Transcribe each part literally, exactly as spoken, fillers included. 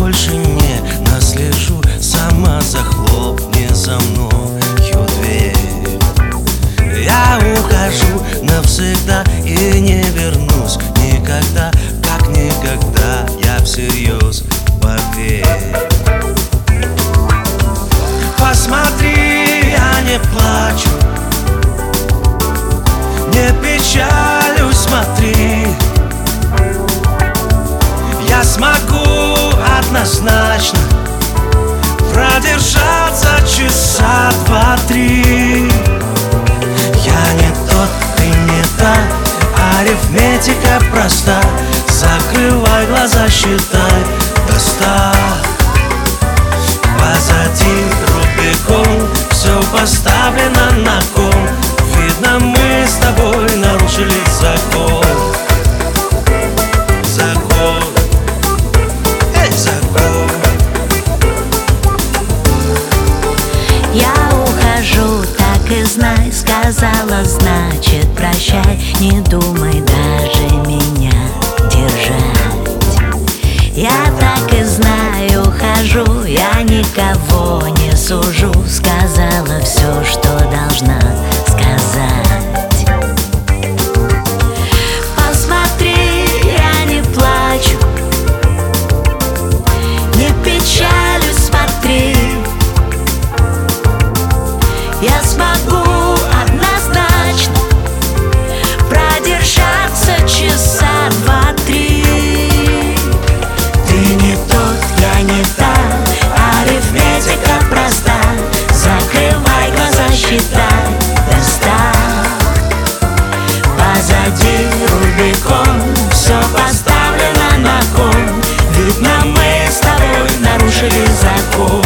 больше не наслежу. Сама захлопни за мною дверь. Я ухожу навсегда и не вернусь никогда, как никогда, я всерьез, поверь. Посмотри, я не плачу, не печалюсь, смотри. Я смогу однозначно продержаться часа два-три. Я не тот, ты не та, арифметика проста. Закрывай глаза, считай до ста. Позади Рубикон, все поставлено на кон. Видно, мы с тобой нарушили закон. Закон, эй, закон. Я ухожу, так и знай, сказала, значит прощай. Не думай даже меня держать. Я так и знаю, ухожу, я никого не сужу. Сказала все, что должна сказать. Посмотри, я не плачу, не печалюсь, смотри. Я смогу однозначно продержаться часа два-три. Ты не тот, я не та, арифметика проста. Закрывай глаза, считай до ста. Позади Рубикон, все поставлено на кон. Видно, мы с тобой нарушили закон.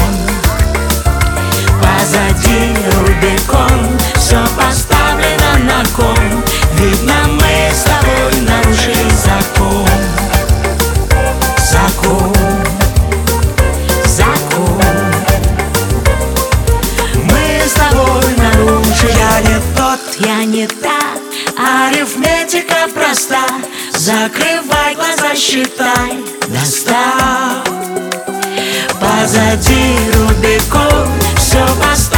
Позади Рубикон, все поставлено на кон. Видно, мы с тобой нарушили закон. Закон, закон. Мы с тобой нарушили. Я не тот, Я не та, арифметика проста. Закрывай глаза, считай до ста. Позади Рубикон, все поставлено.